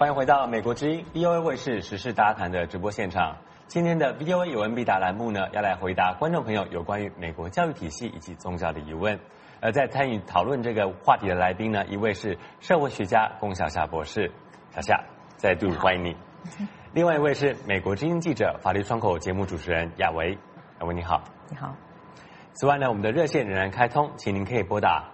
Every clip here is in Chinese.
欢迎回到美国之音 VOA 卫视时事大家谈的直播现场。今天的 VOA 有问必答栏目呢，要来回答观众朋友有关于美国教育体系以及宗教的疑问。而在参与讨论这个话题的来宾呢，一位是社会学家龚小夏博士，小夏再度欢迎你。另外一位是美国之音记者、法律窗口节目主持人亚维，亚维你好。 你好。 此外呢，我们的热线仍然开通，请您可以拨打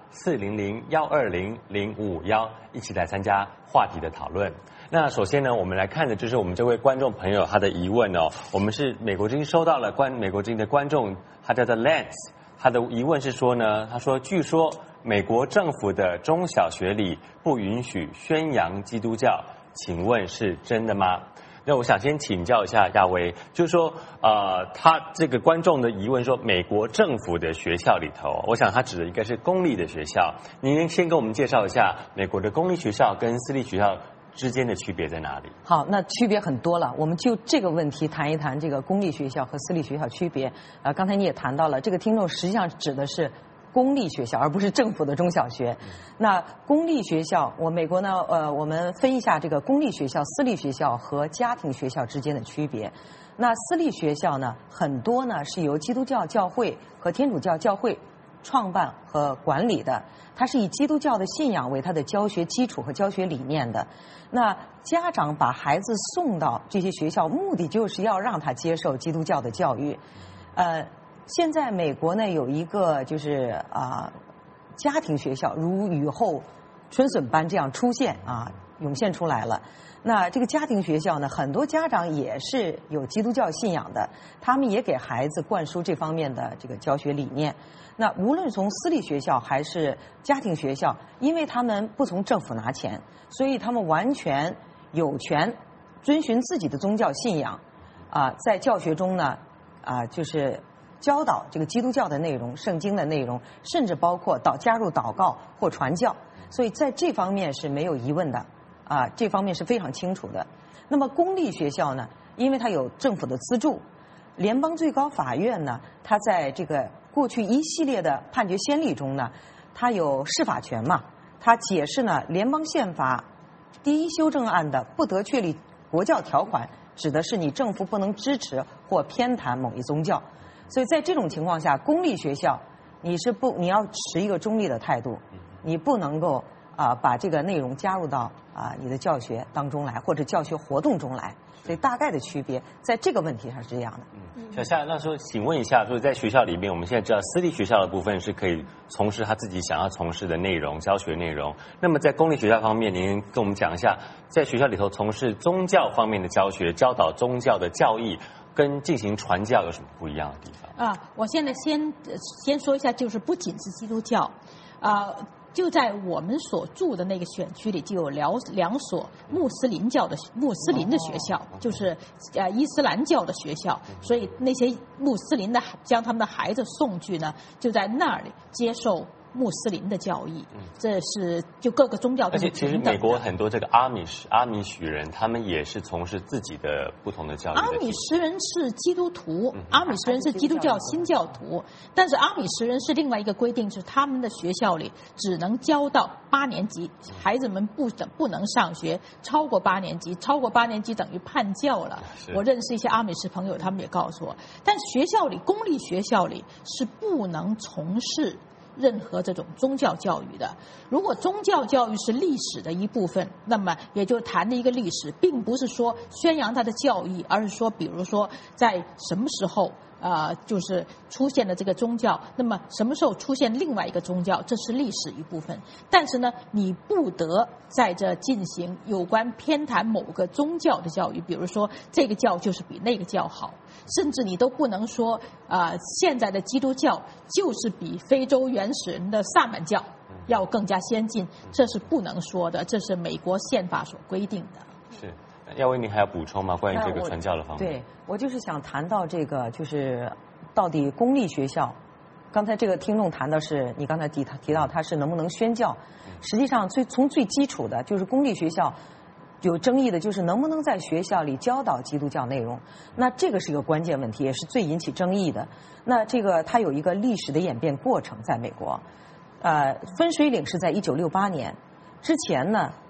400-120-0551，一起来参加话题的讨论。那首先呢，我们来看的就是我们这位观众朋友他的疑问哦。我们是美国之音收到了美国之音的观众，他叫做 Lance， 他的疑问是说呢，他说据说美国政府的中小学里不允许宣扬基督教，请问是真的吗？那我想先请教一下亚维，就是说，他这个观众的疑问说，美国政府的学校里头，我想他指的应该是公立的学校。您先跟我们介绍一下美国的公立学校跟私立学校之间的区别在哪里？ 好，那区别很多了，我们就这个问题谈一谈这个公立学校和私立学校区别。刚才你也谈到了，这个听众实际上指的是公立学校，而不是政府的中小学。那公立学校，美国呢，我们分一下这个公立学校、私立学校和家庭学校之间的区别。那私立学校呢，很多呢是由基督教教会和天主教教会创办和管理的，它是以基督教的信仰为它的教学基础和教学理念的。那家长把孩子送到这些学校，目的就是要让他接受基督教的教育。现在美国呢有一个就是家庭学校如雨后春笋般这样出现涌现出来了。那这个家庭学校呢，很多家长也是有基督教信仰的，他们也给孩子灌输这方面的这个教学理念。那无论从私立学校还是家庭学校，因为他们不从政府拿钱，所以他们完全有权遵循自己的宗教信仰在教学中呢就是教导这个基督教的内容、圣经的内容，甚至包括加入祷告或传教，所以在这方面是没有疑问的这方面是非常清楚的。那么公立学校呢，因为它有政府的资助，联邦最高法院呢，它在这个过去一系列的判决先例中呢，它有释法权嘛，它解释呢，联邦宪法第一修正案的不得确立国教条款，指的是你政府不能支持或偏袒某一宗教。所以在这种情况下，公立学校你要持一个中立的态度，你不能够把这个内容加入到你的教学当中来，或者教学活动中来。所以大概的区别在这个问题上是这样的。 小夏，那说请问一下，就是在学校里面，我们现在知道私立学校的部分是可以从事他自己想要从事的内容、教学内容。那么在公立学校方面，您跟我们讲一下，在学校里头从事宗教方面的教学、教导宗教的教义，跟进行传教有什么不一样的地方？ 我现在先说一下，就是不仅是基督教，就在我们所住的那个选区里，就有两所穆斯林的学校，就是伊斯兰教的学校，所以那些穆斯林的将他们的孩子送去呢，就在那里接受穆斯林的教义。这是就各个宗教都是平等的。 而且其实美国很多这个阿米什人，他们也是从事自己的不同的教育。 阿米什人是基督徒，阿米什人是基督教新教徒，但是阿米什人是另外一个规定，是他们的学校里只能教到8年级，孩子们不能上学超过8年级，超过8年级等于叛教了。我认识一些阿米什朋友，他们也告诉我，但公立学校里是不能从事任何这种宗教教育的。如果宗教教育是历史的一部分，那么也就谈的一个历史，并不是说宣扬它的教义，而是说比如说在什么时候就是出现了这个宗教，那么什么时候出现另外一个宗教，这是历史一部分。但是呢，你不得在这进行有关偏袒某个宗教的教育，比如说这个教就是比那个教好，甚至你都不能说现在的基督教就是比非洲原始人的萨满教要更加先进，这是不能说的，这是美国宪法所规定的。 是。亚维，你还要补充吗？关于这个传教的方面？ 对，我就是想谈到这个，就是到底公立学校，刚才这个听众谈的是你刚才提到他是能不能宣教，实际上从最基础的就是公立学校有争议的就是能不能在学校里教导基督教内容，那这个是一个关键问题，也是最引起争议的。那这个它有一个历史的演变过程，在美国，分水岭是在1968年之前呢。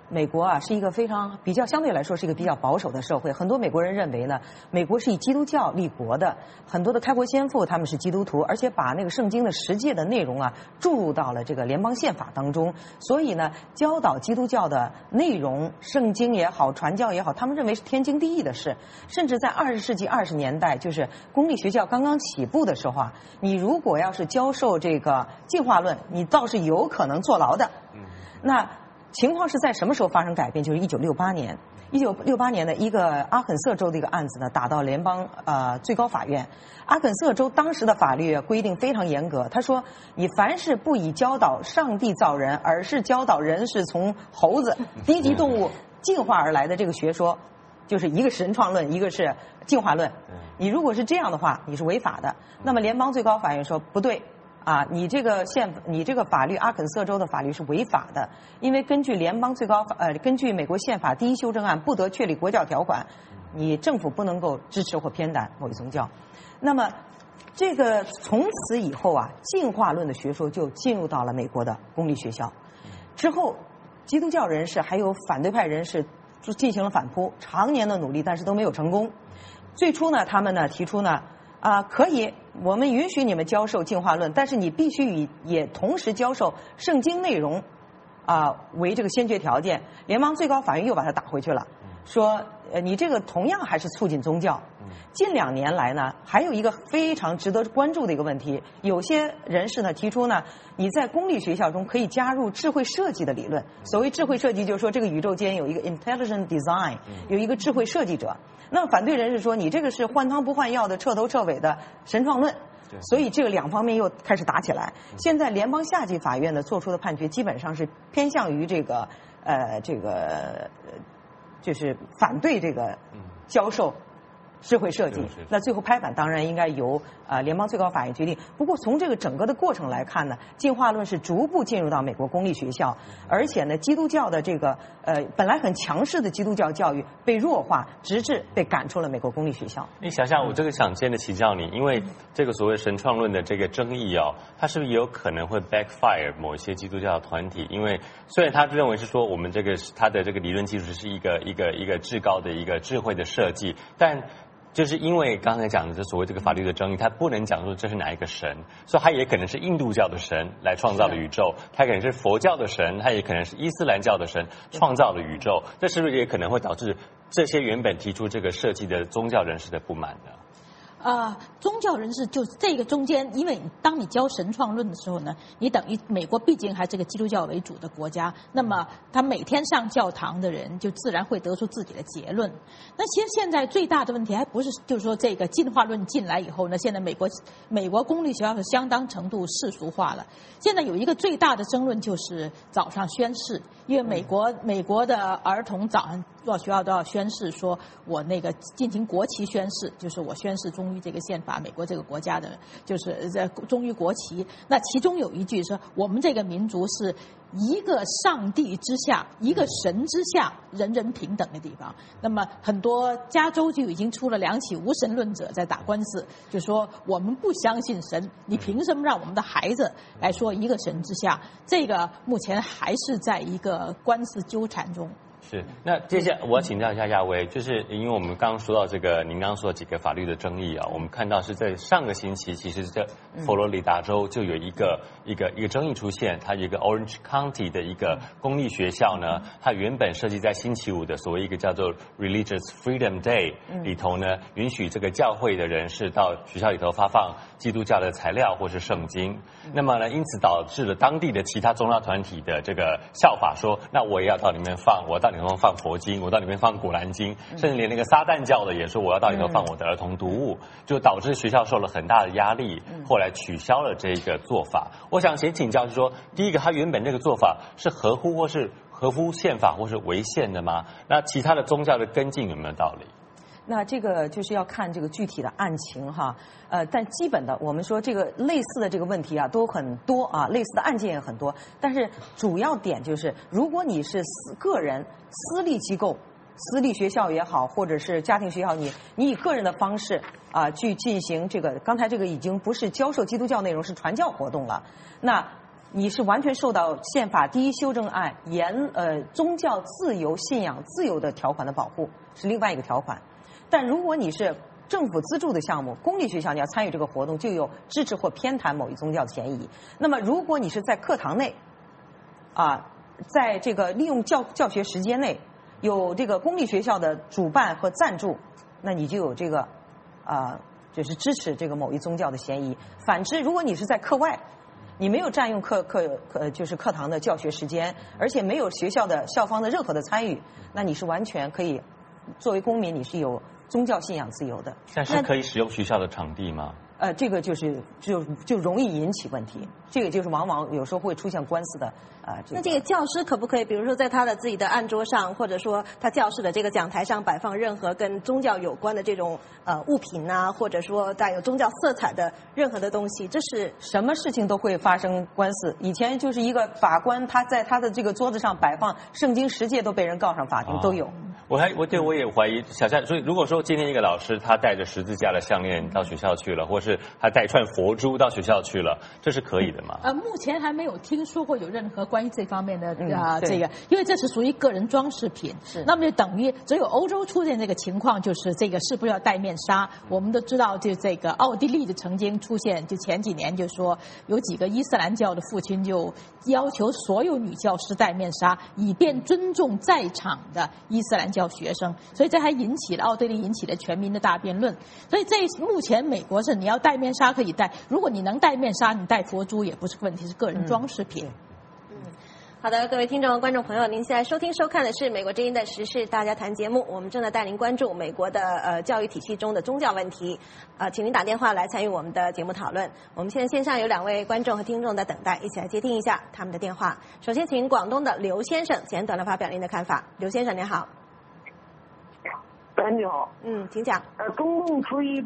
美国啊是一个比较相对来说是一个比较保守的社会，很多美国人认为呢，美国是以基督教立国的，很多的开国先父他们是基督徒，而且把那个圣经的实际的内容啊注入到了这个联邦宪法当中，所以呢，教导基督教的内容，圣经也好，传教也好，他们认为是天经地义的事。甚至在20世纪20年代，就是公立学校刚刚起步的时候啊，你如果要是教授这个进化论，你倒是有可能坐牢的。那情况是在什么时候发生改变？就是1968年。1968年的一个阿肯色州的一个案子呢，打到联邦最高法院。阿肯色州当时的法律规定非常严格，他说你凡是不以教导上帝造人，而是教导人是从猴子低级动物进化而来的这个学说，就是一个是神创论，一个是进化论。你如果是这样的话，你是违法的。那么联邦最高法院说不对。你这个法律，阿肯色州的法律是违法的，因为根据根据美国宪法第1修正案不得确立国教条款，你政府不能够支持或偏袒某一宗教。那么，这个从此以后啊，进化论的学说就进入到了美国的公立学校。之后，基督教人士还有反对派人士就进行了反扑，常年的努力，但是都没有成功。最初呢，他们呢提出呢。可以，我们允许你们教授进化论，但是你必须也同时教授圣经内容，为这个先决条件。联邦最高法院又把它打回去了，说你这个同样还是促进宗教。近2年来呢，还有一个非常值得关注的一个问题，有些人士呢提出呢，你在公立学校中可以加入智慧设计的理论。所谓智慧设计，就是说这个宇宙间有一个 intelligent design， 有一个智慧设计者。那么反对人士说，你这个是换汤不换药的彻头彻尾的神创论。所以这个2方面又开始打起来。现在联邦下级法院呢做出的判决基本上是偏向于就是反对这个教授智慧设计。那最后拍板当然应该由联邦最高法院决定。不过从这个整个的过程来看呢，进化论是逐步进入到美国公立学校，而且呢，基督教的这个本来很强势的基督教教育被弱化，直至被赶出了美国公立学校。 你想想，我这个想先的请教你，因为这个所谓神创论的这个争议它是不是也有可能会 backfire 某一些基督教团体？因为虽然他认为是说我们他的这个理论基础是一个至高的一个智慧的设计，但就是因为刚才讲的所谓这个法律的争议，他不能讲说这是哪一个神，所以他也可能是印度教的神来创造的宇宙，他可能是佛教的神，他也可能是伊斯兰教的神创造的宇宙，这是不是也可能会导致这些原本提出这个设计的宗教人士的不满呢？ 宗教人士就这个中间，因为当你教神创论的时候呢，你等于美国毕竟还是个基督教为主的国家，那么他每天上教堂的人就自然会得出自己的结论。那其实现在最大的问题还不是就是说这个进化论进来以后呢，现在美国公立学校是相当程度世俗化了。现在有一个最大的争论就是早上宣誓，因为美国的儿童早上到学校都要宣誓，说我那个进行国旗宣誓，就是我宣誓忠于这个宪法，美国这个国家的，就是忠于国旗。那其中有一句说，我们这个民族是一个上帝之下，一个神之下，人人平等的地方。那么很多加州就已经出了2起无神论者在打官司，就说我们不相信神，你凭什么让我们的孩子来说一个神之下？这个目前还是在一个官司纠缠中。 是，那接下来我要请教一下亚威，就是因为我们刚刚说到这个，您刚刚说几个法律的争议我们看到是在上个星期，其实在佛罗里达州就有一个争议出现，它有一个 Orange County 的一个公立学校呢，它原本设计在星期五的所谓一个叫做 Religious Freedom Day 里头呢，允许这个教会的人士到学校里头发放基督教的材料或是圣经，那么呢，因此导致了当地的其他宗教团体的这个效法，说那我也要到里面放，我到里面放佛经，我到里面放古兰经，甚至连那个撒旦教的也说我要到里头放我的儿童读物，就导致学校受了很大的压力，后来取消了这个做法。我想先请教是说，第一个，他原本这个做法是合乎宪法或是违宪的吗？那其他的宗教的跟进有没有道理？ 那这个就是要看这个具体的案情哈，但基本的我们说这个类似的这个问题都很多类似的案件也很多，但是主要点就是，如果你是个人、私立机构、私立学校也好，或者是家庭学校，你以个人的方式去进行这个，刚才这个已经不是教授基督教内容，是传教活动了。那你是完全受到宪法第1修正案宗教自由、信仰自由的条款的保护，是另外一个条款。但如果你是政府资助的项目，公立学校你要参与这个活动，就有支持或偏袒某一宗教的嫌疑。那么如果你是在课堂内，在这个利用教学时间内，有这个公立学校的主办和赞助，那你就有这个就是支持这个某一宗教的嫌疑。反之，如果你是在课外，你没有占用就是课堂的教学时间，而且没有学校的校方的任何的参与，那你是完全可以作为公民，你是有宗教信仰自由的。 但是可以使用学校的场地吗？ 这个就容易引起问题，这个就是往往有时候会出现官司的那这个教师可不可以，比如说在他的自己的案桌上，或者说他教室的这个讲台上摆放任何跟宗教有关的这种物品啊，或者说带有宗教色彩的任何的东西，这是什么事情都会发生官司。以前就是一个法官，他在他的这个桌子上摆放圣经10诫，都被人告上法庭，都有。 我也怀疑小夏，所以如果说今天一个老师他带着十字架的项链到学校去了，或是他带串佛珠到学校去了，这是可以的吗？ 目前还没有听说过有任何关于这方面的这个，因为这是属于个人装饰品，那么就等于只有欧洲出现这个情况，就是这个是不是要戴面纱？我们都知道，就这个奥地利就曾经出现，就前几年就说有几个伊斯兰教的父亲就要求所有女教师戴面纱，以便尊重在场的伊斯兰教学生，所以这还奥地利引起了全民的大辩论。所以目前美国是你要戴面纱可以戴，如果你能戴面纱，你戴佛珠也不是问题，是个人装饰品。 好的，各位听众、观众朋友，您现在收听收看的是美国之音的时事大家谈节目，我们正在带您关注美国的教育体系中的宗教问题，请您打电话来参与我们的节目讨论。我们现在线上有2位观众和听众在等待，一起来接听一下他们的电话。首先，请广东的刘先生简短的发表您的看法。刘先生您好。 你好。 请讲。 中共出于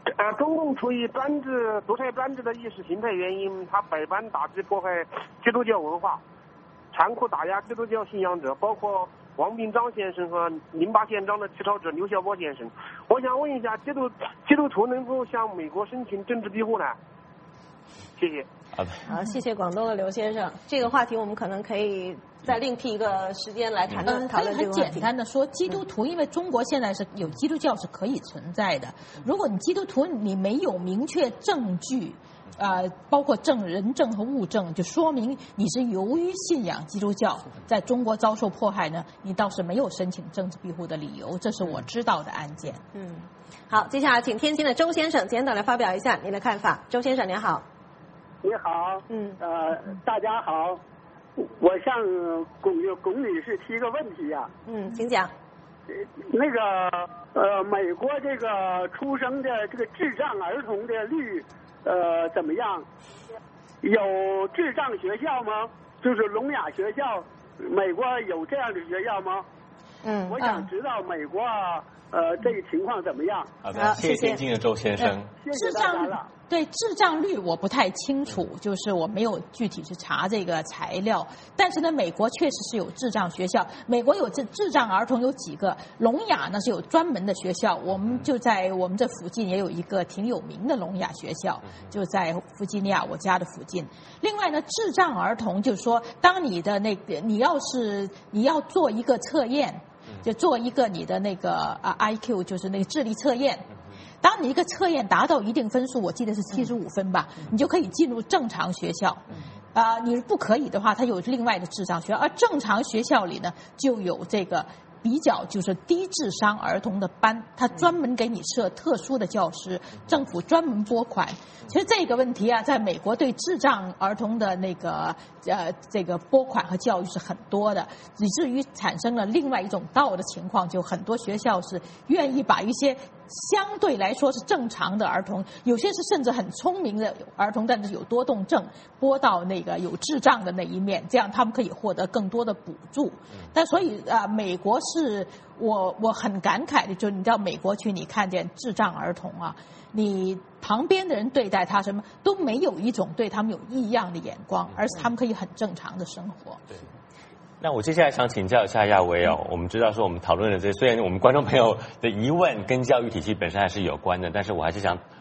独裁专制的意识形态原因，他百般打击破坏基督教文化，残酷打压基督教信仰者，包括王炳章先生和08宪章的起草者刘晓波先生。我想问一下，基督徒能否向美国申请政治庇护呢？谢谢。 好，谢谢广东的刘先生。这个话题我们可能可以再另辟一个时间来讨论这个问题。 很简单的说，基督徒，因为中国现在是有基督教是可以存在的。如果你基督徒你没有明确证据，包括人证和物证，就说明你是由于信仰基督教在中国遭受迫害呢，你倒是没有申请政治庇护的理由，这是我知道的案件。 好，接下来请天津的周先生简短的发表一下您的看法。周先生您好。 你好。大家好，我向龚女士提一个问题呀。 请讲。 那个美国这个出生的这个智障儿童的率怎么样？有智障学校吗？就是聋哑学校，美国有这样的学校吗？我想知道美国这个情况怎么样？ 好的，谢谢天津的周先生。 谢谢大家了。 对智障率我不太清楚，就是我没有具体去查这个材料。但是呢，美国确实是有智障学校，美国有智障儿童有几个，聋哑呢是有专门的学校，我们就在我们这附近也有一个挺有名的聋哑学校，就在弗吉尼亚我家的附近。另外呢，智障儿童就是说，当你的那个你要做一个测验，就做一个你的那个IQ， 就是那个智力测验。当你一个测验达到一定分数，我记得是75分吧，你就可以进入正常学校。你不可以的话，它有另外的智障学校，而正常学校里呢就有这个比较就是低智商儿童的班，它专门给你设特殊的教师，政府专门拨款。其实这个问题在美国对智障儿童的那个这个拨款和教育是很多的，以至于产生了另外一种的情况，就很多学校是愿意把一些相对来说是正常的儿童，有些是甚至很聪明的儿童，但是有多动症，拨到那个有智障的那一面，这样他们可以获得更多的补助。但所以美国是我很感慨的，就是你到美国去，你看见智障儿童你旁边的人对待他什么都没有一种对他们有异样的眼光，而是他们可以很正常的生活。 对。那我接下来想请教一下亚维我们知道说我们讨论的这，虽然我们观众朋友的疑问跟教育体系本身还是有关的，但是我还是想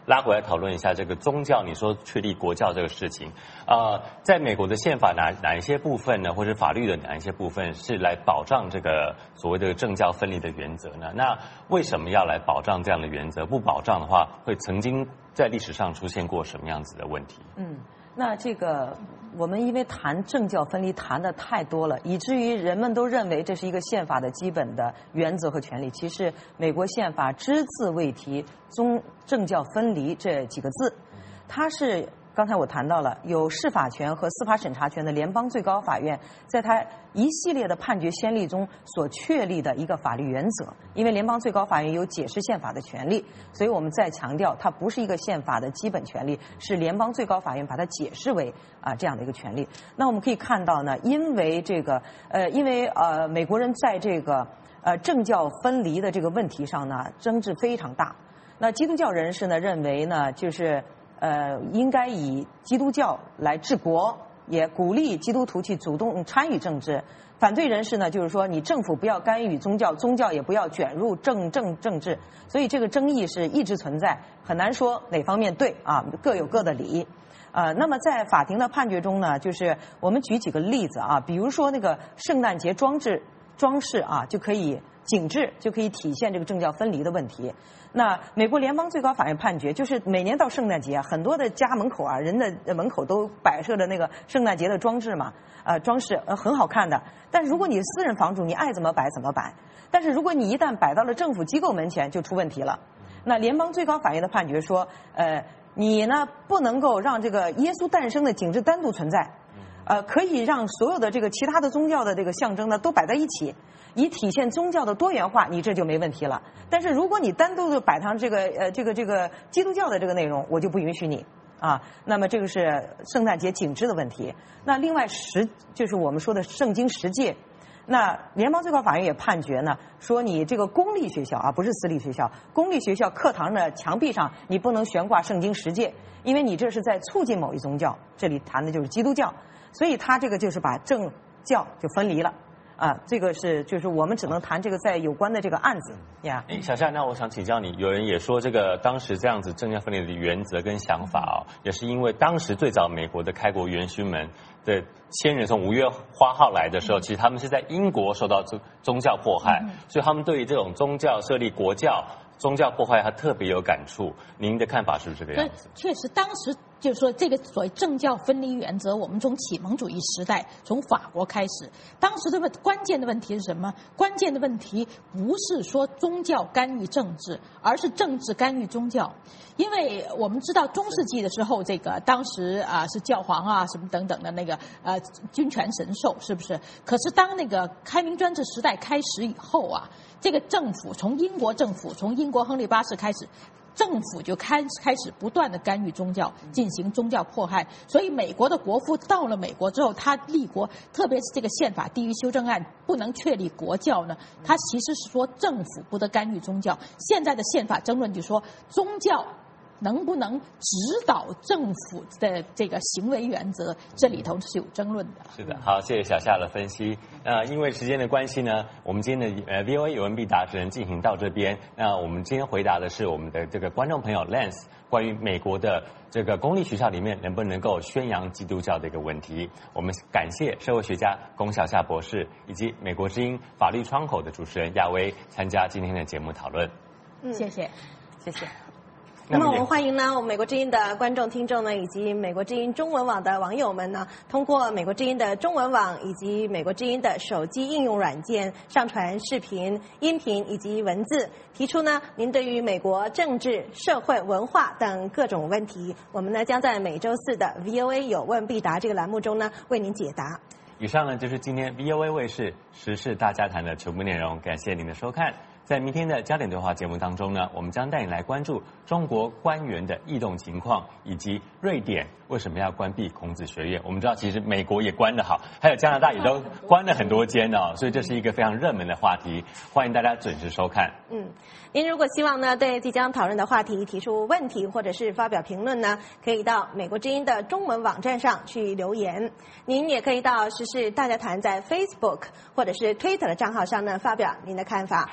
拉回来讨论一下这个宗教，你说确立国教这个事情，在美国的宪法哪一些部分呢，或者法律的哪一些部分是来保障这个所谓的政教分离的原则呢？那为什么要来保障这样的原则？不保障的话，会曾经在历史上出现过什么样子的问题？ 那这个我们因为谈政教分离谈的太多了，以至于人们都认为这是一个宪法的基本的原则和权利。其实美国宪法只字未提政教分离这几个字，它是刚才我谈到了有司法权和司法审查权的联邦最高法院在它一系列的判决先例中所确立的一个法律原则。因为联邦最高法院有解释宪法的权利，所以我们再强调它不是一个宪法的基本权利，是联邦最高法院把它解释为这样的一个权利。那我们可以看到呢，因为美国人在这个政教分离的这个问题上呢争执非常大。那基督教人士呢认为呢就是应该以基督教来治国，也鼓励基督徒去主动参与政治。反对人士呢，就是说你政府不要干预宗教，宗教也不要卷入政治。所以这个争议是一直存在，很难说哪方面对各有各的理。那么在法庭的判决中呢，就是我们举几个例子比如说那个圣诞节装饰就可以警示，就可以体现这个政教分离的问题。那美国联邦最高法院判决，就是每年到圣诞节很多的家门口人的门口都摆设着那个圣诞节的装饰嘛，装饰很好看的。但是如果你私人房主，你爱怎么摆怎么摆。但是如果你一旦摆到了政府机构门前，就出问题了。那联邦最高法院的判决说，你呢不能够让这个耶稣诞生的景致单独存在，可以让所有的这个其他的宗教的这个象征呢都摆在一起，以体现宗教的多元化，你这就没问题了。但是如果你单独的摆上这个基督教的这个内容，我就不允许你那么这个是圣诞节景致的问题。那另外就是我们说的圣经十诫。那联邦最高法院也判决呢，说你这个公立学校不是私立学校，公立学校课堂的墙壁上你不能悬挂圣经十诫，因为你这是在促进某一宗教，这里谈的就是基督教，所以他这个就是把政教就分离了这个就是我们只能谈这个在有关的这个案子呀。 小夏，那我想请教你，有人也说这个当时这样子政教分离的原则跟想法也是因为当时最早美国的开国元勋们的先人从5月花号来的时候，其实他们是在英国受到宗教迫害，所以他们对于这种宗教设立国教、宗教迫害，他特别有感触。您的看法是不是这个样子？ 确实，当时就是说这个所谓政教分离原则，我们从启蒙主义时代从法国开始，当时的关键的问题是什么？关键的问题不是说宗教干预政治，而是政治干预宗教。因为我们知道中世纪的时候，这个当时是教皇什么等等的那个君权神授，是不是？可是当那个开明专制时代开始以后这个政府从英国亨利8世开始，政府就开始不断的干预宗教，进行宗教迫害。所以美国的国父到了美国之后，他立国，特别是这个宪法第一修正案不能确立国教呢，他其实是说政府不得干预宗教。现在的宪法争论就说宗教能不能指导政府的这个行为原则，这里头是有争论的。 是的，好，谢谢小夏的分析。因为时间的关系呢，我们今天的VOA 有问必答只能进行到这边。那我们今天回答的是我们的这个观众朋友 Lance 关于美国的这个公立学校里面能不能够宣扬基督教的一个问题。我们感谢社会学家龚小夏博士以及美国之音法律窗口的主持人亚薇参加今天的节目讨论。 谢谢。 那么我们欢迎呢，我们美国之音的观众、听众呢，以及美国之音中文网的网友们呢，通过美国之音的中文网以及美国之音的手机应用软件上传视频、音频以及文字，提出呢您对于美国政治、社会、文化等各种问题，我们呢将在每周4的 VOA 有问必答这个栏目中呢为您解答。 以上呢就是今天 VOA 卫视时事大家谈的全部内容，感谢您的收看。在明天的焦点对话节目当中呢，我们将带你来关注中国官员的异动情况，以及瑞典为什么要关闭孔子学院。我们知道其实美国也关得好，还有加拿大也都关了很多间所以这是一个非常热门的话题，欢迎大家准时收看。 您如果希望呢对即将讨论的话题提出问题或者是发表评论呢，可以到美国之音的中文网站上去留言。您也可以到时事大家谈在 Facebook 或者是 Twitter 的账号上呢发表您的看法，网址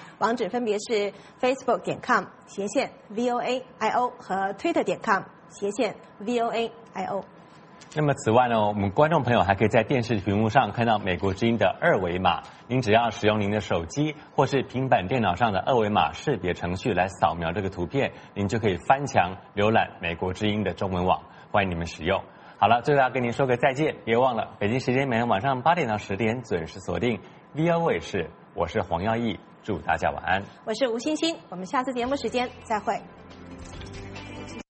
分别是 facebook.com/voaio 和 twitter.com/voaio。 那么此外呢，我们观众朋友还可以在电视屏幕上看到美国之音的二维码。您只要使用您的手机或是平板电脑上的二维码识别程序来扫描这个图片，您就可以翻墙浏览美国之音的中文网。欢迎你们使用。好了，最后要跟您说个再见，别忘了北京时间每天晚上8点到10点准时锁定 VOA 卫视。我是黄耀义，祝大家晚安。 我是吴欣欣，我们下次节目时间再会。